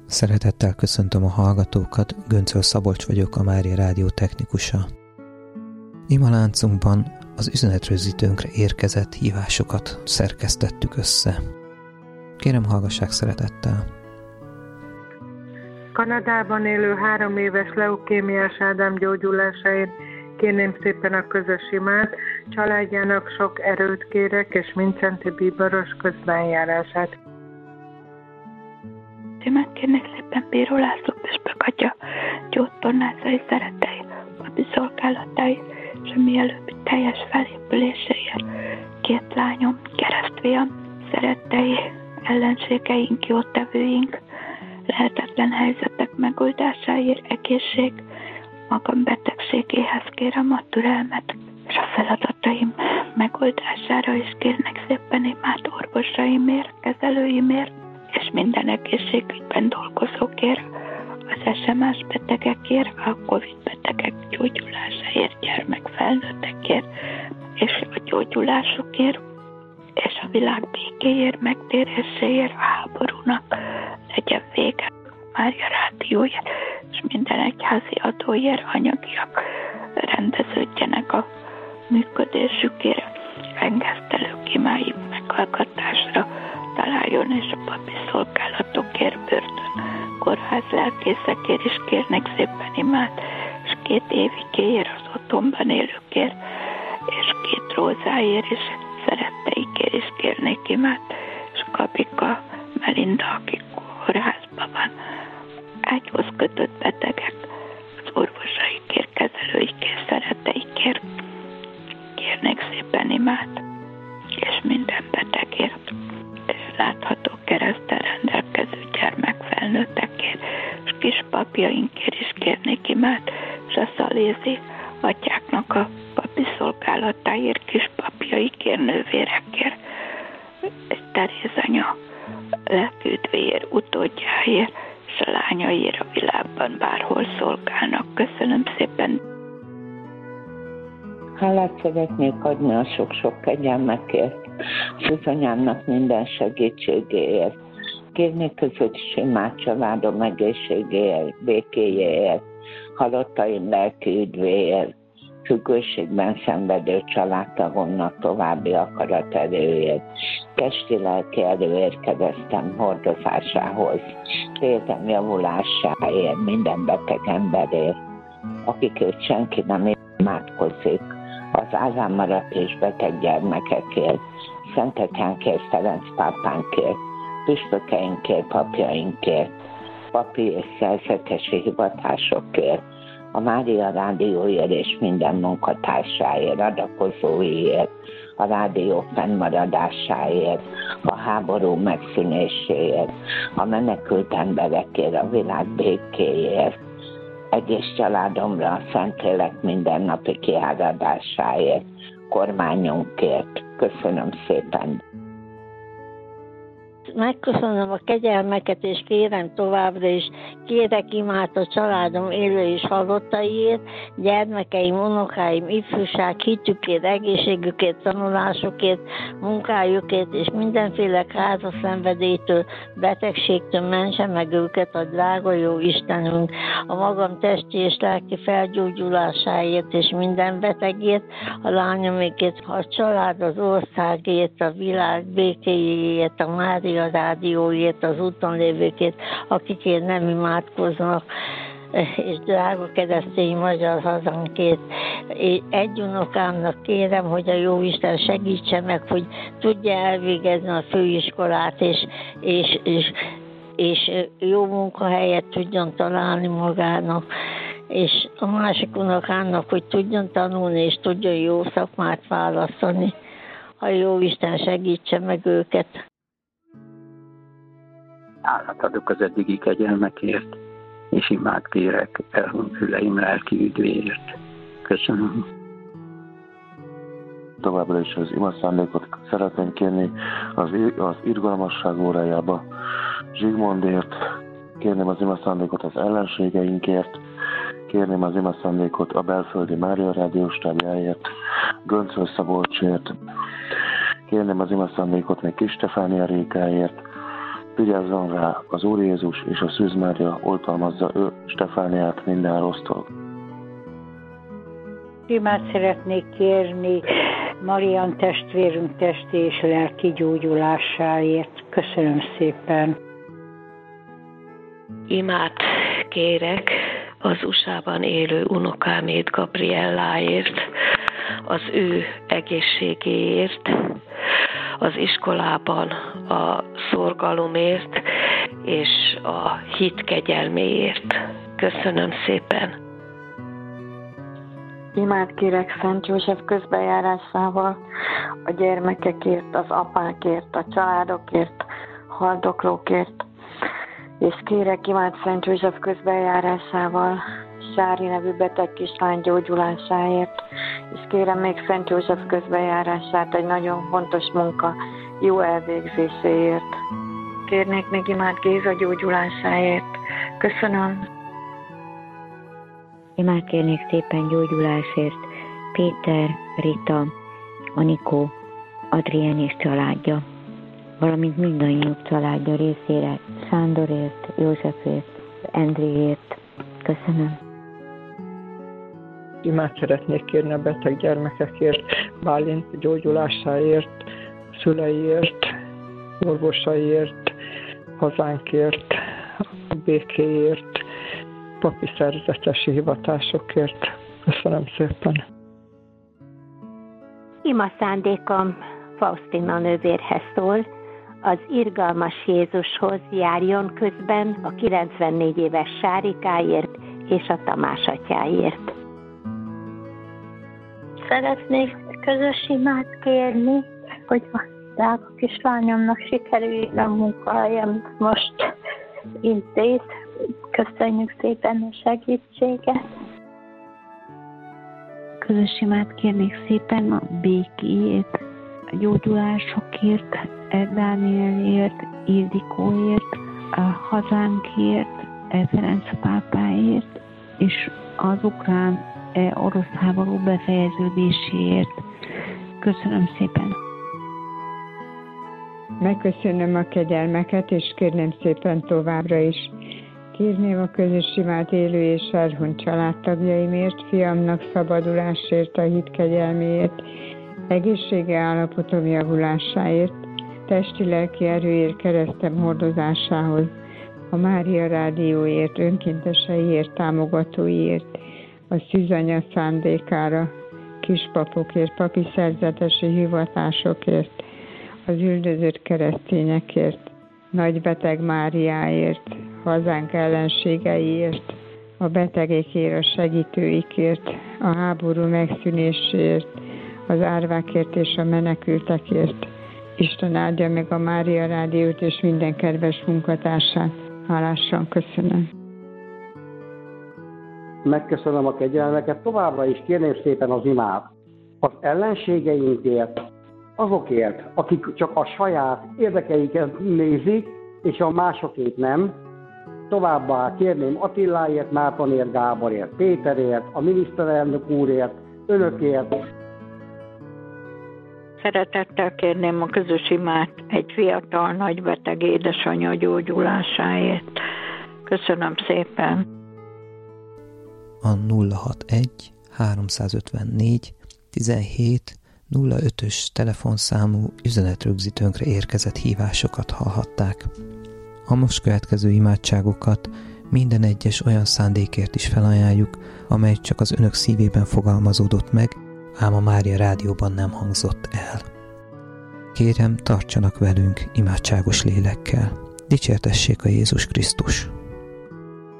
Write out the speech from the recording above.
Szeretettel köszöntöm a hallgatókat, Göncöl Szabolcs vagyok, a Mária Rádió technikusa. Imaláncunkban az üzenetrögzítőnkre érkezett hívásokat szerkesztettük össze. Kérem, hallgassák szeretettel! Kanadában élő 3 éves leukémiás Ádám gyógyulásáért kérném szépen a közös imát, családjának sok erőt kérek, és Mincenti bíboros közbenjárását. Imát kérnék szépen Bíró László püspök atya gyógytornázai szerettei, papi szolgálatai, és a mielőbbi teljes felépüléséért 2 lányom, keresztfiam, szerettei, ellenségeink, jótevőink, lehetetlen helyzetek megoldásáért, egészség, magam betegségéhez kérem a türelmet, és a feladataim megoldására is kérnek szépen imát orvosaimért, kezelőimért, és minden egészségügyben dolgozókért, az SMS betegekért, a Covid betegek gyógyulásáért, gyermekfelnőttekért, és a gyógyulásukért, és a világ békéért, megtéréséért, a háborúnak legyen vége, Mária Rádióért, és minden egyházi adóért, anyagiak rendeződjenek a működésükért, engesztelők imáim meghallgatásra találjon, és a papi szolgálatokért, börtön, kórház lelkészekért is kérnek szépen imát, és 2 évikéért az otthonban élőkért, és 2 rózáért is, szeretteikért is kérnék imát, és Kabika, Melinda, aki kórházban van, ágyhoz kötött betegek, az orvosaikért, kezelőikért, szeretteikért kérnék szépen imát, és minden betegért, és látható kereszttel rendelkező gyermekfelnőttekért, és kispapjainkért is kérnék imát, és a szalézi atyáknak a papi szolgálatáért, kispapjaikért, nővérekért, és Teréz anya lelkiüdvéért, utódjáért, és a lányaiért a világban bárhol szolgálnak. Köszönöm szépen! Hálát szeretnék adni a sok-sok kegyelmekért, Szűzanyámnak minden segítségéért. Kérnék közös imát családom egészségéért, békéjéért, halottaim lelki üdvéért, függőségben szenvedő családtagomnak további akaraterőért, testi-lelki erőért keresztem hordozásához, életem javulásáért, minden beteg emberért, akikért senki nem imádkozik, az ázámmaradt és beteg gyermekekért, szentetyánkért, Ferenc pápánkért, püspökeinkért, papjainkért, papi és szerzetesi hivatásokért, a Mária Rádióért és minden munkatársáért, adakozóiért, a rádió fennmaradásáért, a háború megszűnéséért, a menekült emberekért, a világ békéért, egész családomra a Szentlélek mindennapi kiáradásáért, kormányunkért. Köszönöm szépen! Megköszönöm a kegyelmeket, és kérem továbbra is, kérek imát a családom élő és halottaiért, gyermekeim, unokáim, ifjúság, hitükért, egészségükért, tanulásukért, munkájukért, és mindenféle káros szenvedélytől, betegségtől mentse meg őket a drága jó Istenünk, a magam testi és lelki felgyógyulásáért, és minden betegért, a lányomikért, a család, az országért, a világ békéjéért, a Mária Rádióért, az úton lévőkért, akikért nem imádkoznak, és drága keresztény magyar hazánkért. Egy unokámnak kérem, hogy a Jóisten segítse meg, hogy tudja elvégezni a főiskolát, és jó munkahelyet tudjon találni magának, és a másik unokámnak, hogy tudjon tanulni, és tudjon jó szakmát választani. A Jóisten segítse meg őket. Hálát adok az eddigi kegyelmekért, és imát kérek elhunyt szüleim lelki üdvéért. Köszönöm. Továbbra is az imaszándékot szeretném kérni az irgalmasság órájába Zsigmondért, kérném az imaszándékot az ellenségeinkért, kérném az imaszándékot a belföldi Mária Rádióstábjáért, Göncöl Szabolcsért, kérném az imaszándékot még Kis Stefánia Rékáért, Vigyázzon rá az Úr Jézus és a Szűz Mária, oltalmazza ő Stefániát minden rossztól. Imát szeretnék kérni Marian testvérünk testi és lelki gyógyulásáért. Köszönöm szépen. Imát kérek az USA-ban élő unokámét, Gabrielláért, az ő egészségéért, az iskolában a szorgalomért és a hit kegyelméért. Köszönöm szépen. Imát kérek Szent József közbejárásával a gyermekekért, az apákért, a családokért, haldoklókért, és kérek imát Szent József közbejárásával Sári nevű beteg kislány gyógyulásáért, és kérem még Szent József közbejárását egy nagyon fontos munka jó elvégzéséért. Kérnék még imát Géza gyógyulásáért. Köszönöm. Imát kérnék szépen gyógyulásért Péter, Rita, Anikó, Adrien és családja, valamint mindannyiuk családja részére, Sándorért, Józsefért, Endréért. Köszönöm. Imát szeretnék kérni a beteg gyermekekért, Bálint gyógyulásáért, szüleiért, orvosaiért, hazánkért, békéért, papi szerzetesi hivatásokért. Köszönöm szépen. Ima szándékom Faustina nővérhez szól, az irgalmas Jézushoz járjon közben a 94 éves Sárikáért és a Tamás atyáért. Szeretnék közös imát kérni, hogy a drága kislányomnak sikerüljön a munkahelyem most intéz. Köszönjük szépen a segítséget. Közös imát kérnék szépen a békéért, a gyógyulásokért, Dánielért, Ildikóért, a hazánkért, Ferenc pápáért, és az ukrán-orosz háború befejeződéséért. Köszönöm szépen. Megköszönöm a kegyelmeket, és kérném szépen továbbra is. Kérném a közös imát élő és elhunyt családtagjaimért, fiamnak szabadulásért, a hit kegyelméért, egészsége állapotom javulásáért, testi-lelki erőért, keresztem hordozásához, a Mária Rádióért, önkénteseiért, támogatóiért, a szűzanya szándékára, kispapokért, papi szerzetesi hivatásokért, az üldözött keresztényekért, nagybeteg Máriáért, hazánk ellenségeiért, a betegekért, a segítőikért, a háború megszűnéséért, az árvákért és a menekültekért. Isten áldja meg a Mária Rádiót és minden kedves munkatársát. Hálásan köszönöm. Megköszönöm a kegyelmeket, továbbra is kérném szépen az imát. Az ellenségeinkért, azokért, akik csak a saját érdekeiket nézik, és a másokét nem. Továbbá kérném Attiláért, Mártonért, Gáborért, Péterért, a miniszterelnök úrért, önökért. Szeretettel kérném a közös imát egy fiatal nagybeteg édesanyja gyógyulásáért. Köszönöm szépen. A 061 354 17 05-ös telefonszámú üzenetrögzítőnkre érkezett hívásokat hallhatták. A most következő imádságokat minden egyes olyan szándékért is felajánljuk, amely csak az önök szívében fogalmazódott meg, ám a Mária Rádióban nem hangzott el. Kérem, tartsanak velünk imádságos lélekkel. Dicsértessék a Jézus Krisztus!